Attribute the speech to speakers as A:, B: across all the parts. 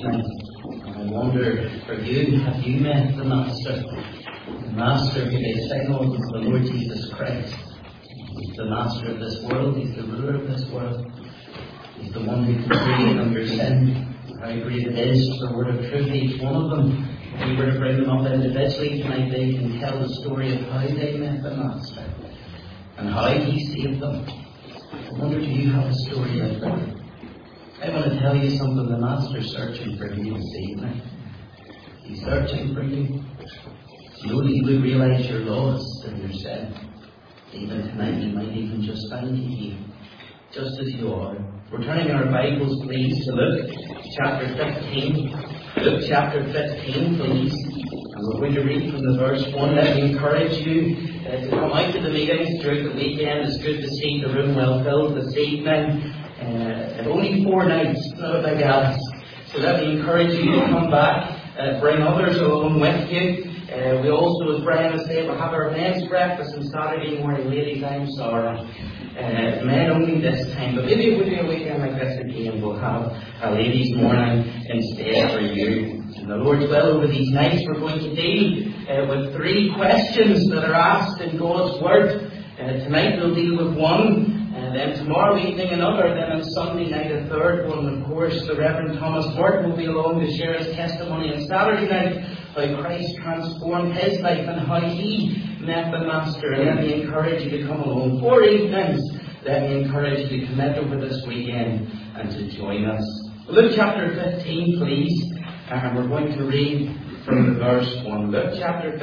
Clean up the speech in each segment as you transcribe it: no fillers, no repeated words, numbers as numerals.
A: evening. I wonder, for you, have you met the Master? The Master who they signaled is the Lord Jesus Christ. He's the Master of this world. He's the ruler of this world. He's the one who can free under sin. How great it is for the word of truth, each one of them. If we were to bring them up individually tonight, they can tell the story of how they met the Master and how He saved them. I wonder, do you have a story like that? I want to tell you something. The Master's searching for you this evening. He's searching for you. Slowly you would realise you're lost in your sin. Even tonight He might even just find you here, just as you are. We're turning our Bibles, please, to Luke chapter 15. Luke chapter 15, please. And we're going to read from the verse 1. Let me encourage you to come out to the meetings during the weekend. It's good to see the room well filled this evening. Only 4 nights, not a big ask. So let me encourage you to come back, bring others along with you. We also, as Brian was saying, we'll have our men's breakfast on Saturday morning. Ladies, I'm sorry. Men only this time, but maybe if we do a weekend like this again, we'll have a ladies' morning instead for you. And the Lord's will, over these nights, we're going to deal with 3 questions that are asked in God's Word. Tonight we'll deal with 1. And then tomorrow evening another, then on Sunday night a 3rd one. Of course, the Reverend Thomas Morton will be along to share his testimony on Saturday night, how Christ transformed his life and how he met the Master. And let me encourage you to come along 4 evenings. Let me encourage you to commit over this weekend and to join us. Luke chapter 15, please. And we're going to read from the verse 1. Luke chapter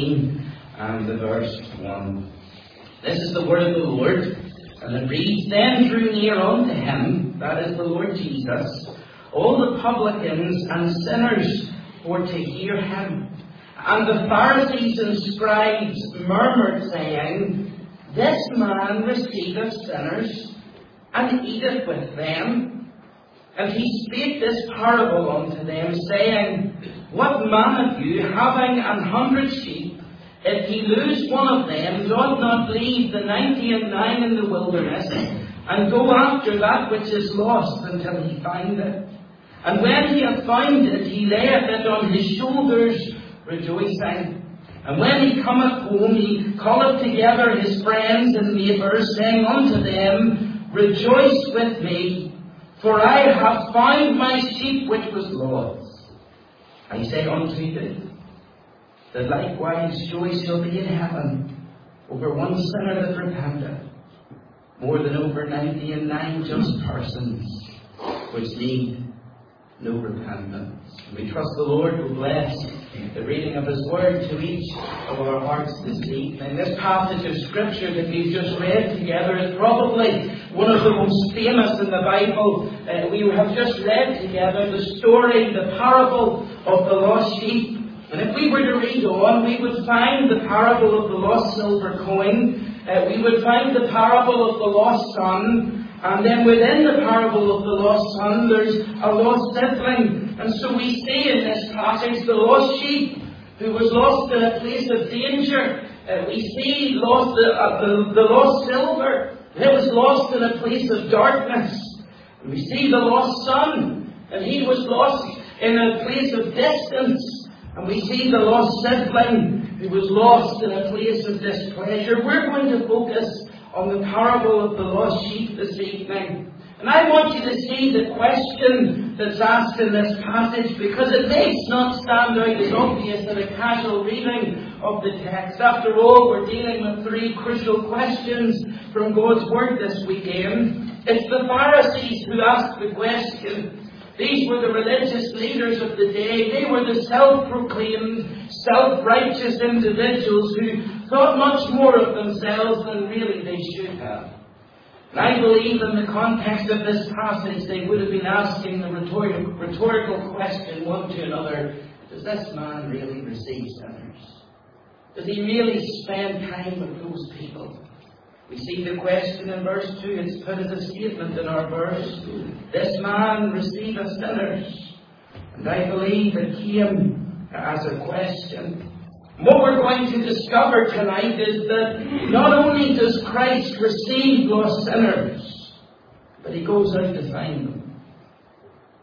A: 15 and the verse 1. This is the word of the Lord. And it reads, Then drew near unto him, that is the Lord Jesus, all the publicans and sinners for to hear him. And the Pharisees and scribes murmured, saying, This man receiveth sinners, and eateth with them. And he spake this parable unto them, saying, What man of you, having 100 sheep, if he lose one of them, doth not leave the 99 in the wilderness, and go after that which is lost until he find it? And when he hath found it, he layeth it on his shoulders, rejoicing. And when he cometh home, he calleth together his friends and neighbours, saying unto them, Rejoice with me, for I have found my sheep which was lost. I say unto you, that likewise joy shall be in heaven over one sinner that repenteth, more than over 99 just persons which need no repentance. We trust the Lord will bless the reading of His Word to each of our hearts this evening. This passage of Scripture that we've just read together is probably one of the most famous in the Bible. We have just read together the story, the parable of the lost sheep. And if we were to read on, we would find the parable of the lost silver coin. We would find the parable of the lost son. And then within the parable of the lost son, there's a lost sibling. And so we see in this passage the lost sheep who was lost in a place of danger. We see the lost silver. It was lost in a place of darkness. And we see the lost son. And he was lost in a place of distance. And we see the lost sibling who was lost in a place of displeasure. We're going to focus on the parable of the lost sheep this evening. And I want you to see the question that's asked in this passage, because it may not stand out as obvious in a casual reading of the text. After all, we're dealing with 3 crucial questions from God's Word this weekend. It's the Pharisees who asked the question. These were the religious leaders of the day. They were the self-proclaimed, self-righteous individuals who thought much more of themselves than really they should have. And I believe in the context of this passage, they would have been asking the rhetorical question one to another, does this man really receive sinners? Does he really spend time with those people? We see the question in verse 2. It's put as a statement in our verse. This man receiveth sinners. And I believe it came as a question. What we're going to discover tonight is that not only does Christ receive lost sinners, but He goes out to find them.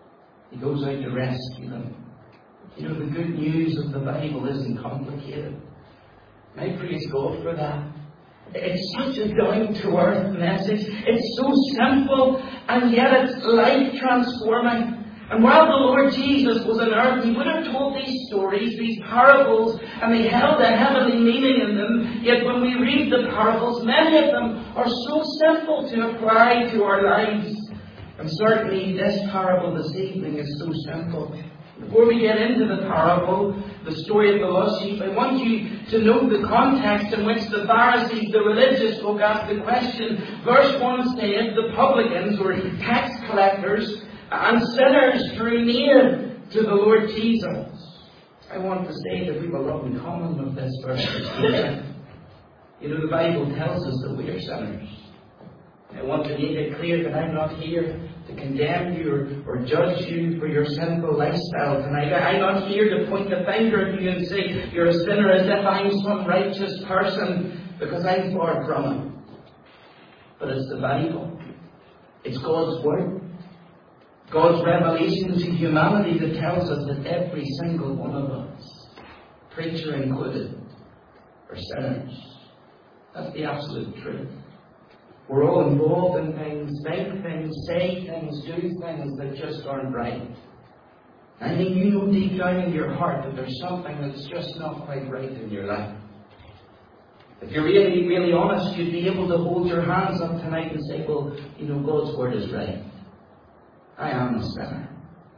A: He goes out to rescue them. You know, the good news of the Bible isn't complicated. And I praise God for that. It's such a down-to-earth message. It's so simple, and yet it's life-transforming. And while the Lord Jesus was on earth, He would have told these stories, these parables, and they held a heavenly meaning in them. Yet when we read the parables, many of them are so simple to apply to our lives. And certainly this parable this evening is so simple. Before we get into the parable, the story of the lost sheep, I want you to note the context in which the Pharisees, the religious folk, asked the question. Verse 1 says, the publicans, or tax collectors, and sinners drew near to the Lord Jesus. I want to say that we have a lot in common with this verse. You know, the Bible tells us that we are sinners. I want to make it clear that I'm not here to condemn you or judge you for your sinful lifestyle tonight. I'm not here to point the finger at you and say you're a sinner as if I'm some righteous person, because I'm far from it. But it's the Bible. It's God's Word. God's revelation to humanity that tells us that every single one of us, preacher included, are sinners. That's the absolute truth. We're all involved in things, think things, say things, do things that just aren't right. I mean, you know deep down in your heart that there's something that's just not quite right in your life. If you're really, really honest, you'd be able to hold your hands up tonight and say, well, you know, God's Word is right. I am a sinner.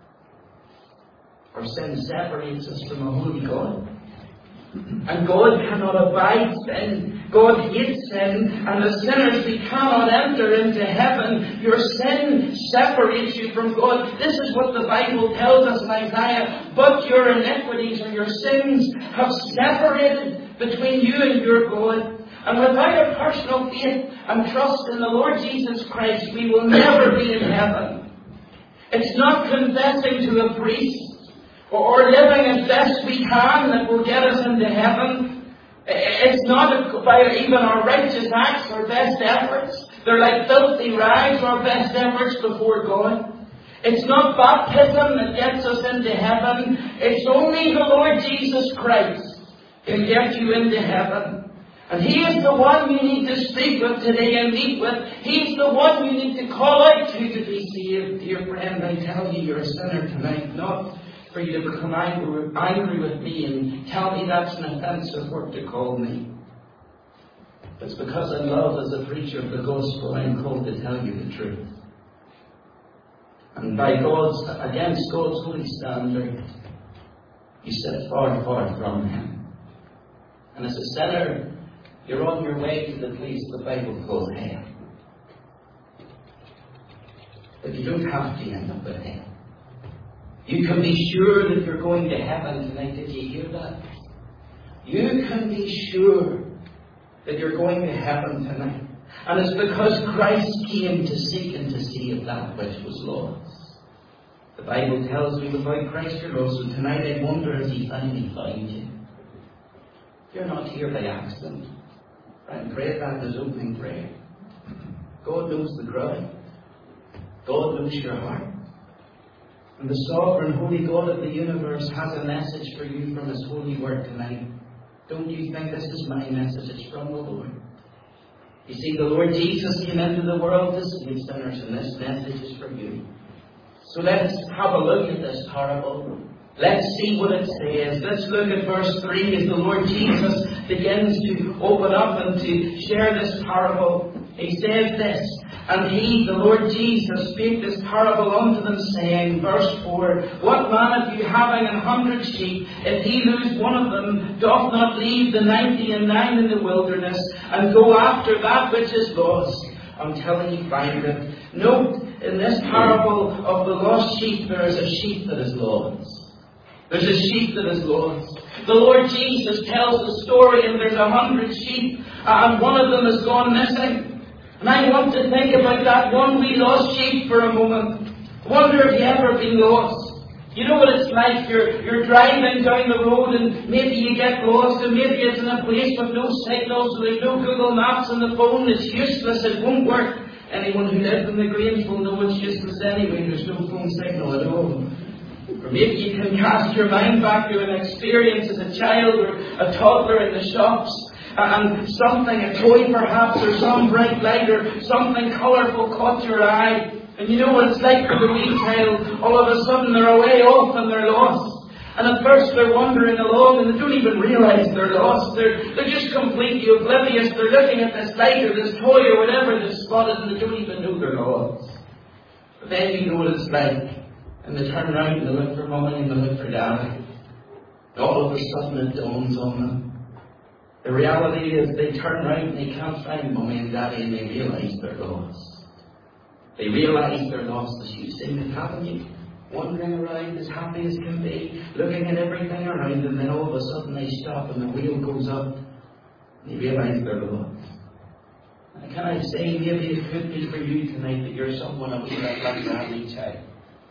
A: Our sin separates us from a holy God. And God cannot abide sin. God hates sin. And as sinners, we cannot enter into heaven. Your sin separates you from God. This is what the Bible tells us in Isaiah. But your iniquities or your sins have separated between you and your God. And without a personal faith and trust in the Lord Jesus Christ, we will never be in heaven. It's not confessing to a priest or living as best we can that will get us into heaven. It's not by even our righteous acts or best efforts. They're like filthy rags, our best efforts before God. It's not baptism that gets us into heaven. It's only the Lord Jesus Christ can get you into heaven. And He is the one you need to speak with today and meet with. He's the one you need to call out to be saved. Dear friend, I tell you, you're a sinner tonight, not for you to become angry with me and tell me that's an offensive word to call me. It's because I love, as a preacher of the gospel, I'm called to tell you the truth. And against God's holy standard, you sit far, far from Him. And as a sinner, you're on your way to the place the Bible calls hell. But you don't have to end up in hell. You can be sure that you're going to heaven tonight. Did you hear that? You can be sure that you're going to heaven tonight. And it's because Christ came to seek and to save that which was lost. The Bible tells me without Christ you're lost. So tonight I wonder, has He finally found you? You're not here by accident. I pray that as opening prayer. God knows the crowd. God knows your heart. And the sovereign, holy God of the universe has a message for you from His holy word tonight. Don't you think this is my message? It's from the Lord. You see, the Lord Jesus came into the world to save sinners, and this message is for you. So let's have a look at this parable. Let's see what it says. Let's look at verse 3 as the Lord Jesus begins to open up and to share this parable. He says this, and He, the Lord Jesus, spake this parable unto them, saying, verse 4, what man of you having 100 sheep, if he lose one of them, doth not leave the 99 in the wilderness, and go after that which is lost, until he find it? Note, in this parable of the lost sheep, there is a sheep that is lost. There's a sheep that is lost. The Lord Jesus tells the story, and there's 100 sheep, and one of them has gone missing. And I want to think about that one wee lost sheep for a moment. I wonder if you ever been lost. You know what it's like? You're driving down the road and maybe you get lost, and maybe it's in a place with no signal, so there's no Google Maps on the phone. It's useless. It won't work. Anyone who lives in the Grange will know it's useless anyway. There's no phone signal at all.
B: Or maybe you can cast your mind back to an experience as a child or a toddler in the shops, and something, a toy perhaps, or some bright light, or something colourful caught your eye. And you know what it's like for the wee child. All of a sudden they're away off and they're lost. And at first they're wandering along and they don't even realise they're lost. They're just completely oblivious. They're looking at this light or this toy or whatever they've spotted, and they don't even know they're lost. But then you know what it's like. And they turn around and they look for Mummy and they look for Daddy. All of a sudden it dawns on them. The reality is they turn around and they can't find Mummy and Daddy, and they realise they're lost. They realise they're lost, as you've seen it, haven't you? Wandering around as happy as can be, looking at everything around, and then all of a sudden they stop and the wheel goes up and they realise they're lost. And can I say, maybe it could be for you tonight that you're someone of like that wee child.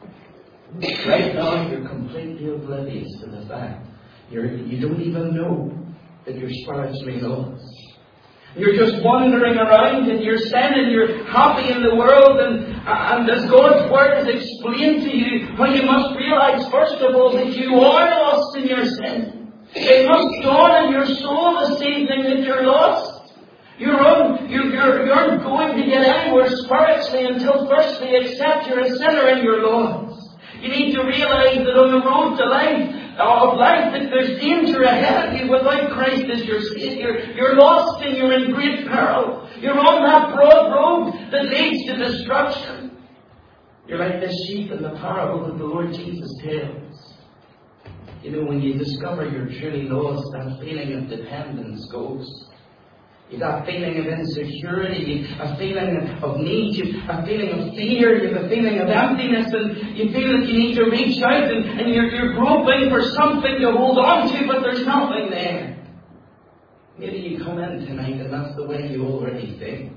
B: Right now you're completely oblivious to the fact. You don't even know that you're spiritually lost. You're just wandering around and you're sin and you're happy in the world, and as God's Word has explained to you, well, you must realise first of all that you are lost in your sin. It must dawn in your soul this evening that you're lost. You aren't going to get anywhere spiritually until first you accept you're a sinner and you're lost. You need to realise that on the road to life, that there's danger ahead of you without Christ as your Saviour. You're lost and you're in great peril. You're on that broad road that leads to destruction. You're like this sheep in the parable that the Lord Jesus tells. You know, when you discover you're truly lost, that feeling of dependence goes. You've that feeling of insecurity, a feeling of need, a feeling of fear, you have a feeling of emptiness, and you feel that you need to reach out and you're groping for something to hold on to, but there's nothing there. Maybe you come in tonight and that's the way you already feel.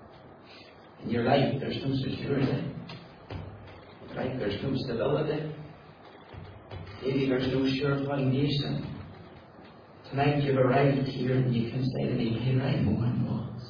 B: In your life there's no security. Right? There's no stability. Maybe there's no sure foundation. Tonight you've arrived here and you can say to me, here I know I'm lost.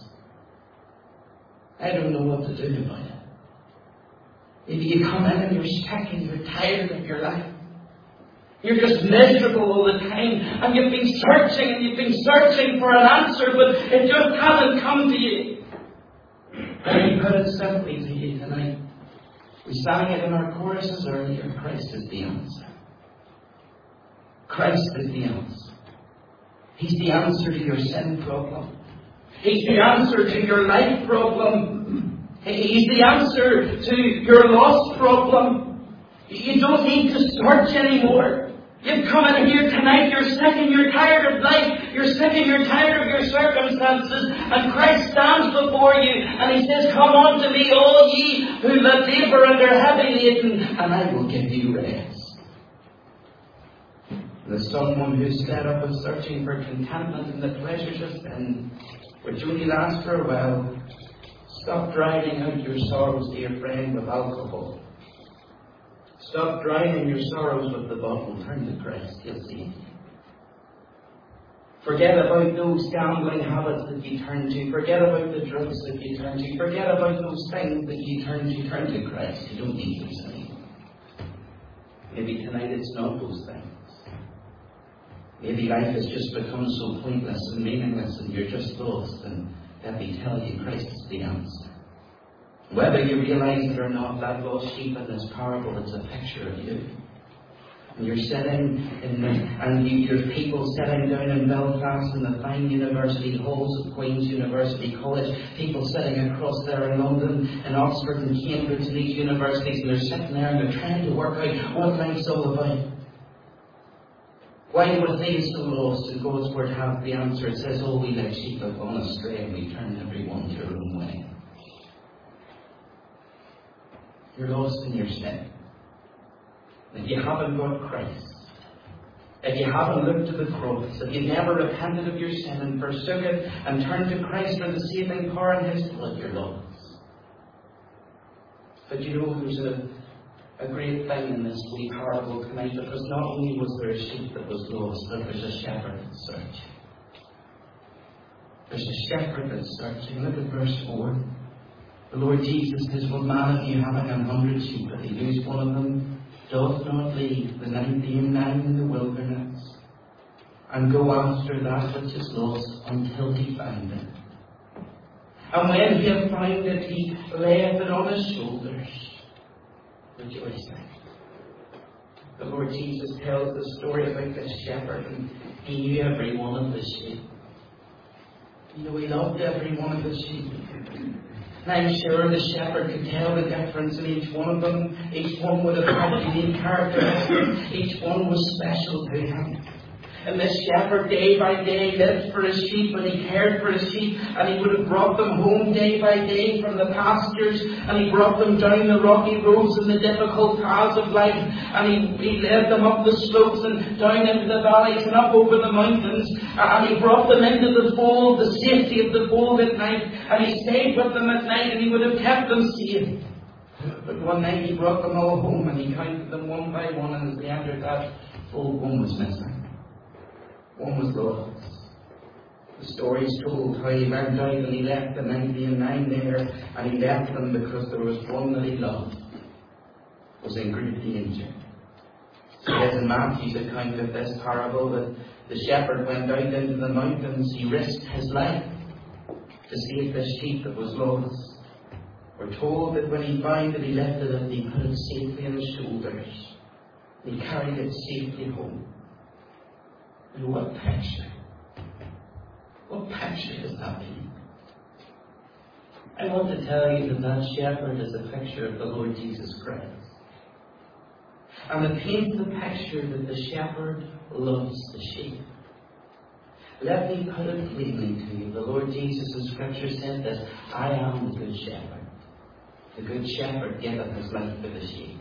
B: I don't know what to do about it. Maybe you come in and you're sick and you're tired of your life. You're just miserable all the time, and you've been searching for an answer, but it just hasn't come to you. Let me put it simply to you tonight. We sang it in our choruses earlier. Christ is the answer. Christ is the answer. He's the answer to your sin problem. He's the answer to your life problem. He's the answer to your lost problem. You don't need to search anymore. You've come in here tonight, you're sick and you're tired of life. You're sick and you're tired of your circumstances. And Christ stands before you and He says, come unto me, all ye who labour and are heavy laden, and I will give you rest. There's someone who's fed up with searching for contentment in the pleasures of sin, which only last for a while. Stop driving out your sorrows, dear friend, with alcohol. Stop drowning your sorrows with the bottle. Turn to Christ, He'll save you. Forget about those gambling habits that you turn to. Forget about the drugs that you turn to. Forget about those things that you turn to. Turn to Christ. You don't need those anymore. Maybe tonight it's not those things. Maybe life has just become so pointless and meaningless and you're just lost, and let me tell you, Christ is the answer. Whether you realise it or not, that lost sheep in this parable, it's a picture of you. And you're sitting you're people sitting down in Belfast in the fine university halls of Queen's University College, people sitting across there in London, in Oxford and Cambridge and these universities, and they're sitting there and they're trying to work out what life's all about. Why were they so lost? And God's Word has the answer. It says, all we like sheep have gone astray, and we turn everyone to their own way. You're lost in your sin. If you haven't got Christ, if you haven't looked to the cross, if you never repented of your sin and forsook it and turned to Christ for the saving power in His blood, you're lost. But you know, there's a great thing in this wee parable tonight, because not only was there a sheep that was lost, but there's a shepherd that's searching. There's a shepherd that's searching. Look at verse 4. The Lord Jesus says, what man if you having 100 sheep, if he lose one of them, doth not leave the 99 in the wilderness, and go after that which is lost until he find it. And when he hath found it, he layeth it on his shoulders, rejoicing. The Lord Jesus tells the story about this shepherd, and he knew every one of the sheep. He loved every one of the sheep. And I'm sure the shepherd could tell the difference in each one of them. Each one would have had unique characteristics. Each one was special to him. And this shepherd day by day lived for his sheep, and he cared for his sheep, and he would have brought them home day by day from the pastures, and he brought them down the rocky roads and the difficult paths of life, and he led them up the slopes and down into the valleys and up over the mountains, and he brought them into the fold, the safety of the fold at night, and he stayed with them at night, and he would have kept them safe. But one night he brought them all home, and he counted them one by one, and as they entered that fold, one was missing. One was lost. The story's told how he went out and he left the 99 there, and he left them because there was one that he loved was in great danger. So it is in Matthew's account of this parable that the shepherd went out into the mountains. He risked his life to save this sheep that was lost. We're told that when he found it, he lifted it and he put it safely on his shoulders. He carried it safely home. And what picture? What picture does that mean?
A: I want to tell you that that shepherd is a picture of the Lord Jesus Christ. And it paints the picture that the shepherd loves the sheep. Let me put it plainly to you. The Lord Jesus in Scripture said this: I am the good shepherd. The good shepherd giveth his life for the sheep.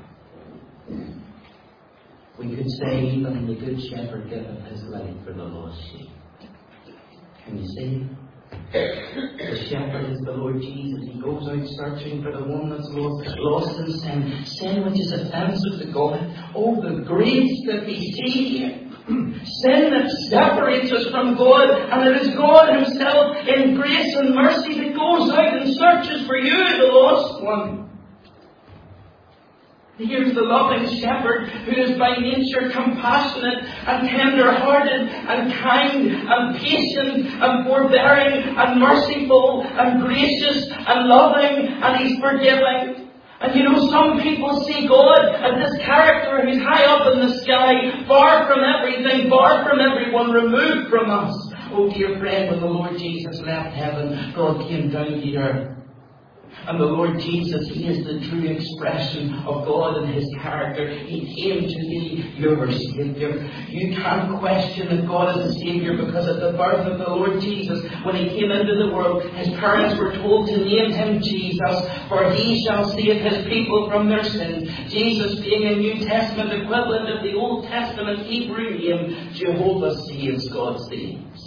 A: We could say even the good shepherd giveth his life for the lost sheep. Can you see? The shepherd is the Lord Jesus. He goes out searching for the one that's lost in sin. Sin which is offensive to God. Oh, the grace that we see here. Sin that separates us from God, and it is God himself in grace and mercy that goes out and searches for you, the lost one. Here's the loving shepherd who is by nature compassionate and tender-hearted and kind and patient and forbearing and merciful and gracious and loving, and he's forgiving. And some people see God as this character who's high up in the sky, far from everything, far from everyone, removed from us. Oh dear friend, when the Lord Jesus left heaven, God came down to the earth. And the Lord Jesus, he is the true expression of God and his character. He came to be your Saviour. You can't question that God is a Saviour, because at the birth of the Lord Jesus, when he came into the world, his parents were told to name him Jesus, for he shall save his people from their sins. Jesus being a New Testament equivalent of the Old Testament Hebrew name, Jehovah saves, God saves.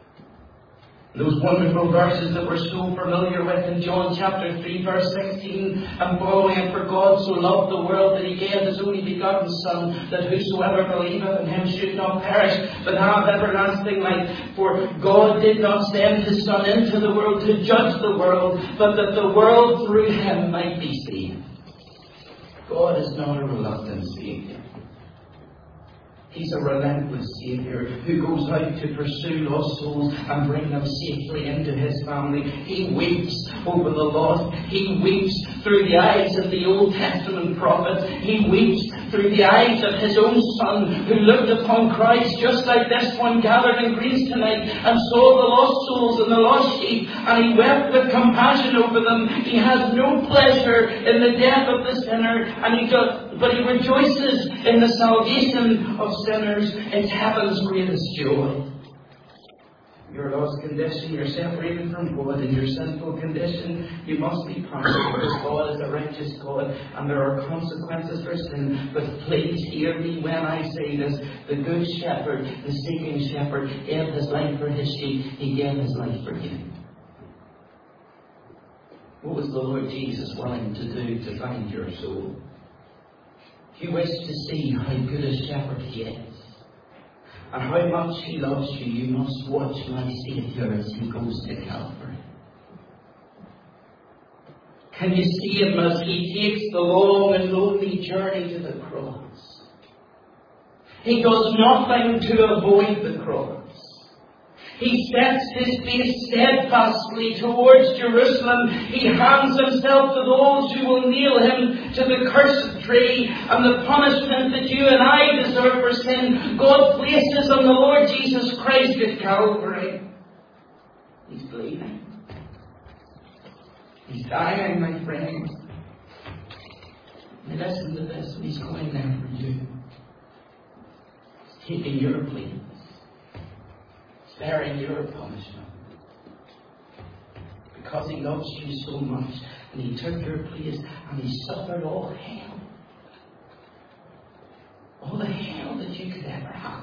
A: Those wonderful verses that we're so familiar with in John chapter 3 verse 16 and following, and for God so loved the world that he gave his only begotten Son, that whosoever believeth in him should not perish but have everlasting life. For God did not send his Son into the world to judge the world, but that the world through him might be saved. God is not a reluctant Saviour. He's a relentless Saviour who goes out to pursue lost souls and bring them safely into his family. He weeps over the lost. He weeps through the eyes of the Old Testament prophets. He weeps through the eyes of his own Son, who looked upon Christ just like this one gathered in Greece tonight and saw the lost souls and the lost sheep, and he wept with compassion over them. He has no pleasure in the death of the sinner, but he rejoices in the salvation of sinners. It's heaven's greatest joy. Your lost condition, you're separated from God. In your sinful condition, you must be punished, because God is a righteous God and there are consequences for sin. But please hear me when I say this: the good shepherd, the seeking shepherd, gave his life for his sheep. He gave his life for you. What was the Lord Jesus willing to do to find your soul? If you wish to see how good a shepherd he is, and how much he loves you, you must watch my Saviour as he goes to Calvary. Can you see him as he takes the long and lonely journey to the cross?
B: He does nothing to avoid the cross. He sets his face steadfastly towards Jerusalem. He hands himself to those who will nail him to the cursed tree, and the punishment that you and I deserve for sin, God places on the Lord Jesus Christ at Calvary. He's bleeding. He's dying, my friends. Now listen to this, and he's going there for you. He's taking your place. Bearing your punishment. Because he loves you so much. And he took your place and he suffered all hell. All the hell that you could ever have.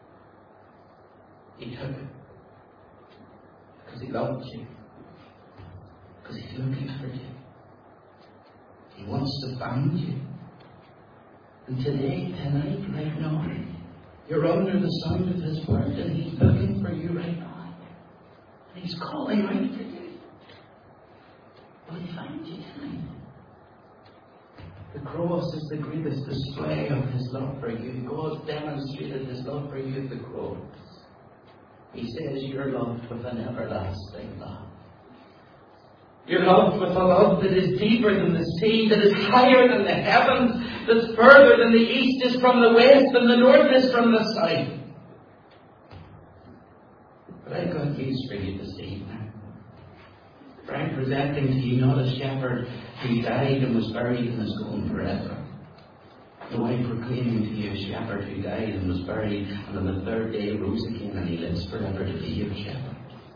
B: He took it. Because he loved you. Because he's looking for you. He wants to find you. And today, tonight, right now, you're under the sound of his word, and he's looking for you right now. And he's calling out for you. Will he find you tonight? The cross is the greatest display of his love for you. God demonstrated his love for you at the cross. He says you're loved with an everlasting love. You're loved with a love that is deeper than the sea, that is higher than the heavens, that's further than the east is from the west, and the north is from the south. But I've got news for you this evening. For I'm presenting to you not a shepherd who died and was buried and is gone forever. No, I'm proclaiming to you a shepherd who died and was buried and on the third day rose again and he lives forever to be your shepherd.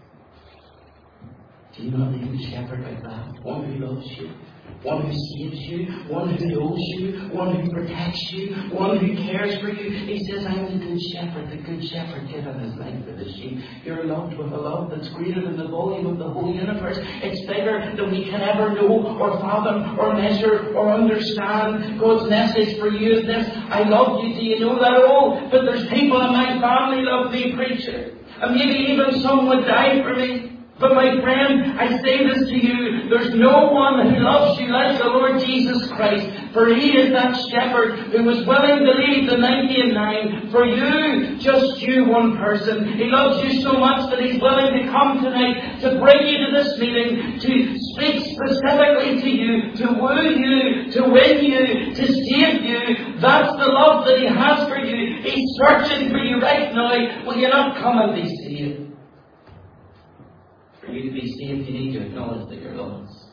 B: Do you not need a shepherd like that? One who loves you, one who saves you, one who knows you, one who protects you, one who cares for you. He says, I'm the good shepherd giving his life for the sheep. You're loved with a love that's greater than the volume of the whole universe. It's bigger than we can ever know or fathom or measure or understand. God's message for you is this: I love you. Do you know that all? But there's people in my family love me, preacher. And maybe even some would die for me. But my friend, I say this to you, there's no one who loves you like the Lord Jesus Christ. For he is that shepherd who was willing to leave the 99 for you, just you, one person. He loves you so much that he's willing to come tonight to bring you to this meeting, to speak specifically to you, to woo you, to win you, to save you. That's the love that he has for you. He's searching for you right now. Will you not come and be saved? For you to be saved, you need to acknowledge that you're lost.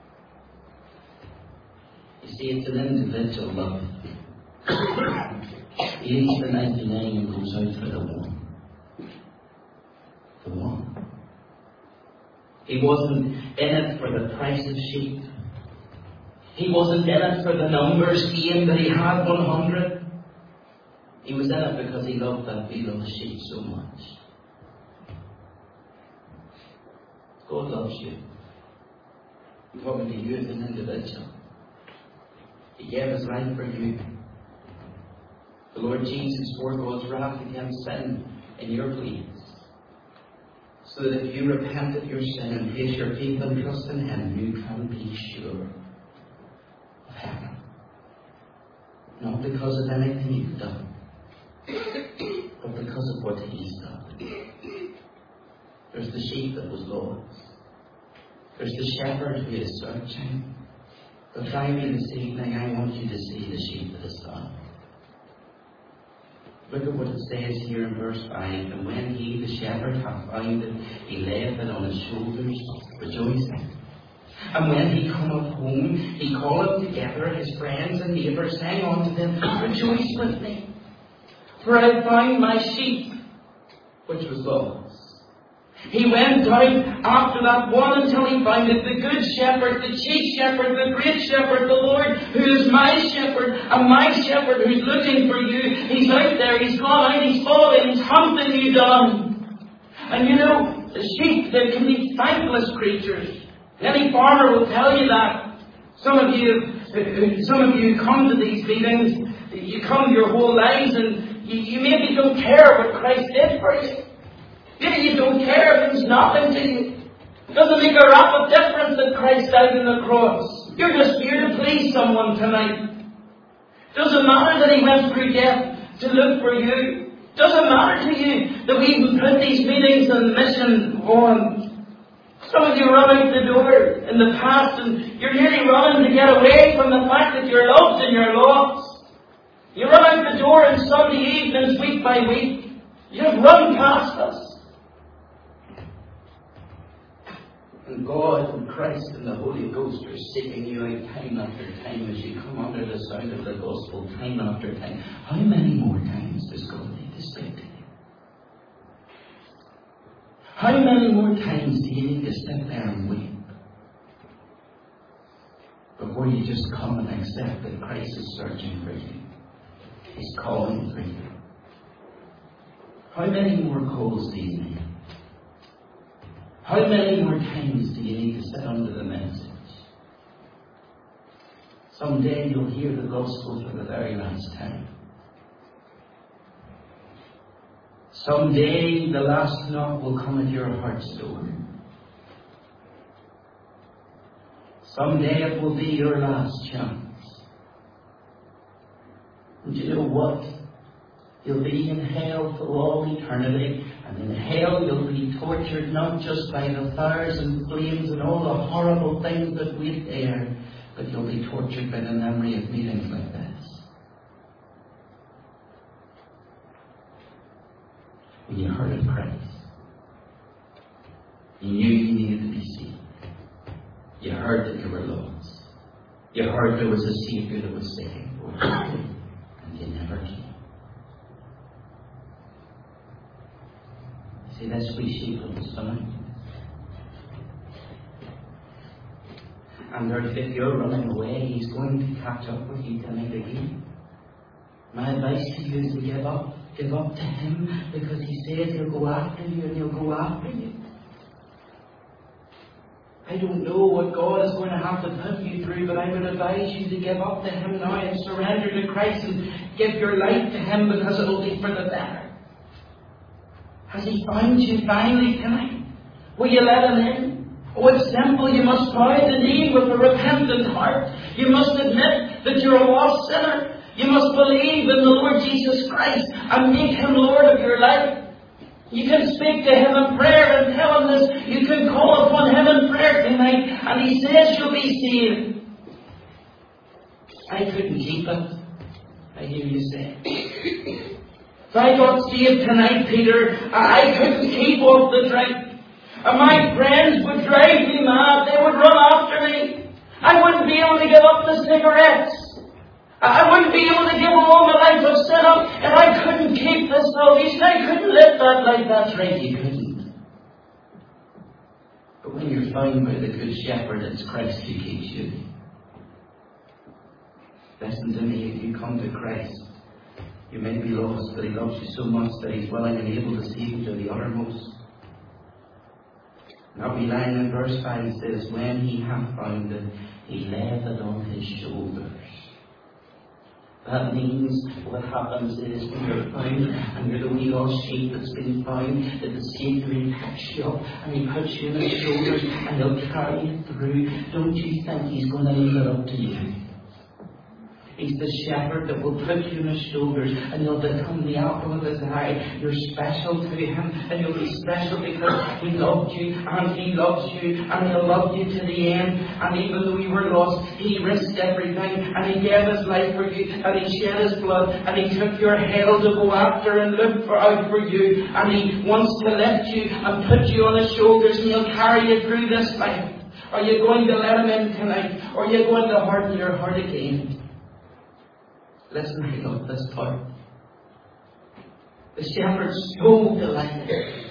B: You see, it's an individual love. He leaves the 99 and goes out for the one. The one. He wasn't in it for the price of sheep. He wasn't in it for the numbers game that he had 100. He was in it because he loved that field of sheep so much. God loves you. I'm talking to you as an individual. He gave his life for you. The Lord Jesus bore God's wrath against sin in your place. So that if you repent of your sin and place your faith and trust in him, you can be sure of heaven. Not because of anything you've done, but because of what he's done. There's the sheep that was lost. There's the shepherd who is searching. But finally this evening I want you to see the sheep that is found. Look at what it says here in verse 5. And when he, the shepherd, hath found it, he layeth it on his shoulders, rejoicing. And when he cometh home, he calleth together his friends and neighbours, saying unto them, Rejoice with me, for I have found my sheep, which was lost. He went out after that one until he found it. The good shepherd, the chief shepherd, the great shepherd, the Lord, who is my shepherd, and my shepherd who's looking for you. He's out there, he's gone out, he's following, he's hunting you down. And you know, the sheep, they can be thankless creatures. Any farmer will tell you that. Some of you come to these meetings, you come your whole lives, and you maybe don't care what Christ did for you. Maybe you don't care, it means nothing to you. It doesn't make a rap of difference that Christ died on the cross. You're just here to please someone tonight. It doesn't matter that he went through death to look for you. Doesn't matter to you that we even put these meetings and mission on. Some of you run out the door in the past and you're nearly running to get away from the fact that you're loved and you're lost. You run out the door on Sunday evenings week by week. You just run past us. And God and Christ and the Holy Ghost are seeking you out time after time as you come under the sound of the gospel time after time. How many more times does God need to speak to you? How many more times do you need to sit there and wait before you just come and accept that Christ is searching for you? He's calling for you. How many more calls do you need? How many more times do you need to sit under the message? Someday you'll hear the gospel for the very last time. Someday the last knock will come at your heart's door. Someday it will be your last chance. And you know what? You'll be in hell for all eternity. And in hell you'll be tortured not just by the fires and flames and all the horrible things that wait there, but you'll be tortured by the memory of meetings like this. When you heard of Christ, you knew you needed to be saved. You heard that you were lost. You heard there was a Saviour that was seeking for you, and you never came. See, this wee sheep was found. And if you're running away, he's going to catch up with you tonight again. My advice to you is to give up. Give up to him, because he says he'll go after you and he'll go after you. I don't know what God is going to have to put you through, but I would advise you to give up to him now and surrender to Christ and give your life to him, because it will be for the better. Has he found you finally tonight? Will you let him in? Oh, it's simple. You must bow the knee with a repentant heart. You must admit that you're a lost sinner. You must believe in the Lord Jesus Christ and make him Lord of your life. You can speak to him in prayer and tell him this. You can call upon him in prayer tonight, and he says you'll be saved. I couldn't keep it, I hear you say. If I got saved tonight, Peter, I couldn't keep off the drink. And my friends would drive me mad. They would run after me. I wouldn't be able to give up the cigarettes. I wouldn't be able to give all my life of sin up if I couldn't keep this salvation. I couldn't live that life. That's right, you couldn't. But when you're found by the Good Shepherd, it's Christ who keeps you. Listen to me, if you come to Christ, you may be lost, but he loves you so much that he's willing and able to save you to the uttermost. Now we line in verse 5 says, when he hath found it, he laid it on his shoulders. That means what happens is when you're found and you're the wee lost sheep that's been found, that the Saviour picks you up and he puts you on his shoulders and he'll carry you through. Don't you think he's going to leave it up to you? He's the shepherd that will put you on his shoulders and you'll become the apple of his eye. You're special to him, and you'll be special because he loved you and he loves you and he'll love you to the end. And even though you were lost, he risked everything and he gave his life for you and he shed his blood and he took your hell to go after and look out for you. And he wants to lift you and put you on his shoulders and he'll carry you through this life. Are you going to let him in tonight? Or are you going to harden your heart again? Listen, I love this part. The shepherd's so delighted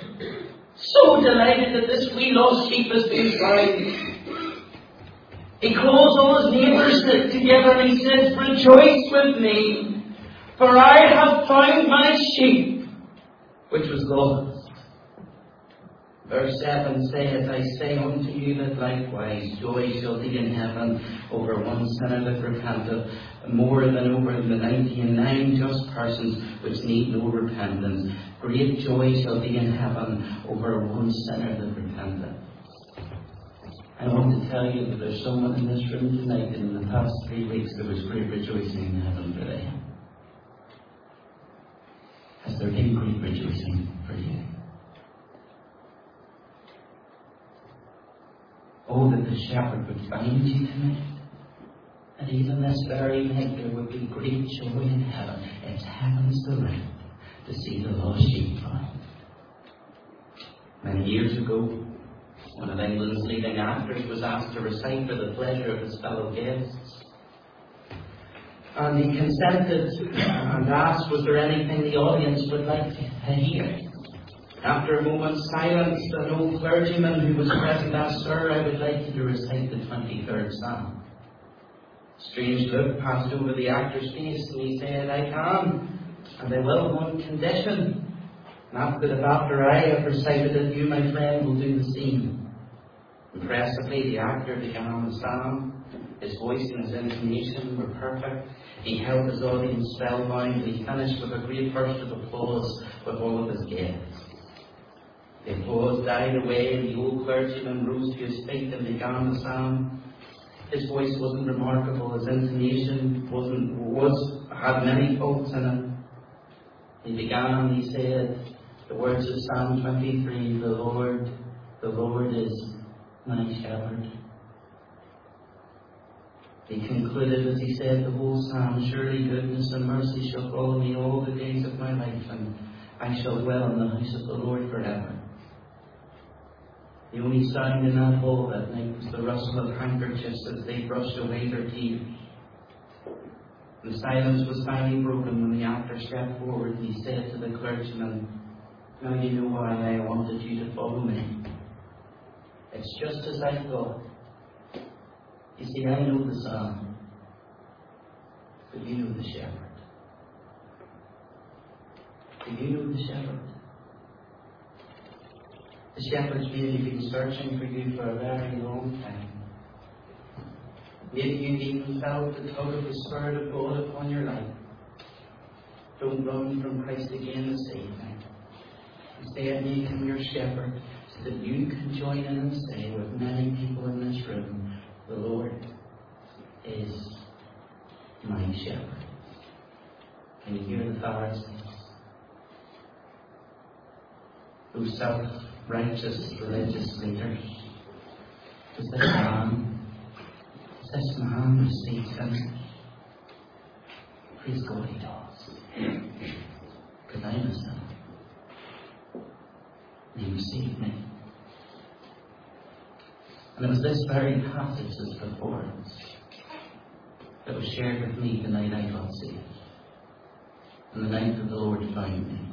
B: that this wee lost sheep has been found. He calls all his neighbours together and he says, rejoice with me, for I have found my sheep, which was lost. Verse 7 says, I say unto you that likewise joy shall be in heaven over one sinner that repenteth, more than over the 99 just persons which need no repentance. Great joy shall be in heaven over one sinner that repenteth. I want to tell you that there's someone in this room tonight, and in the past 3 weeks there was great rejoicing in heaven for them.
A: there been great rejoicing for you? Oh, that the shepherd would find you tonight. And even this very night there would be great joy in heaven. It's heaven's delight to see the lost sheep found. Many years ago, one of England's leading actors was asked to recite for the pleasure of his fellow guests. And he consented and asked, was there anything the audience would like to hear? After a moment's silence, an old clergyman who was present asked, "Sir, I would like you to recite the 23rd Psalm." A strange look passed over the actor's face, and he said, "I can, and I will on one condition. Not that if after I have recited it, you, my friend, will do the same." Impressively, the actor began the psalm. His voice and his intonation were perfect. He held his audience spellbound. He finished with a great burst of applause with all of his guests. The applause died away, and the old clergyman rose to his feet and began the psalm. His voice wasn't remarkable. His intonation had many faults in it. He began, he said, the words of Psalm 23, the Lord is my shepherd. He concluded as he said the whole psalm, "Surely goodness and mercy shall follow me all the days of my life, and I shall dwell in the house of the Lord forever." The only sound in that hall that night was the rustle of handkerchiefs as they brushed away their tears. The silence was finally broken when the actor stepped forward and he said to the clergyman, "Now you know why I wanted you to follow me. It's just as I thought. You see, I know the psalm, but you know the shepherd. Do you know the shepherd? The shepherd's really been searching for you for a very long time. Maybe you've even felt the tug of the Spirit of God upon your life. Don't run from Christ again this evening. Instead, make him your shepherd so that you can join in and say with many people in this room, the Lord is my shepherd." Can you hear the Pharisees? Those self-righteous religious leaders. Does this man receive sinners? Praise God, he does. Because I'm a sinner. And he received me. And it was this very passage that's before us that was shared with me the night I got saved, and the night that the Lord found me.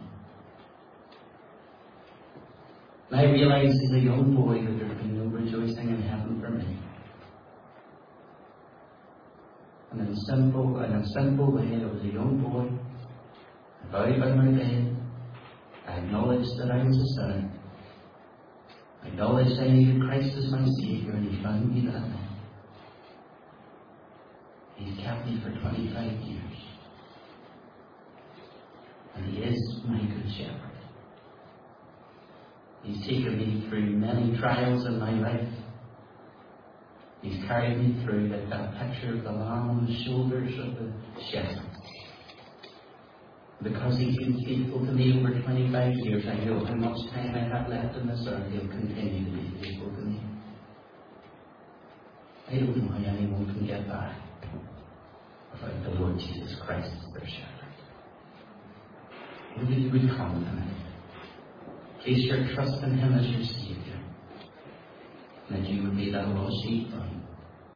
A: And I realised as a young boy that there had been no rejoicing in heaven for me. And in a simple way, I was a young boy. I bowed by my bed. I acknowledged that I was a sinner. I acknowledged I needed Christ as my Saviour, and he found me that night. He's kept me for 25 years. And he is my good shepherd. He's taken me through many trials in my life. He's carried me through like that picture of the lamb on the shoulders of the shepherd. Because he's been faithful to me over 25 years, I know how much time I have left on this earth. He'll continue to be faithful to me. I don't know how anyone can get by without the Lord Jesus Christ as their shepherd. Maybe you would come tonight. Place your trust in him as your Saviour, and that you would be that lost sheep.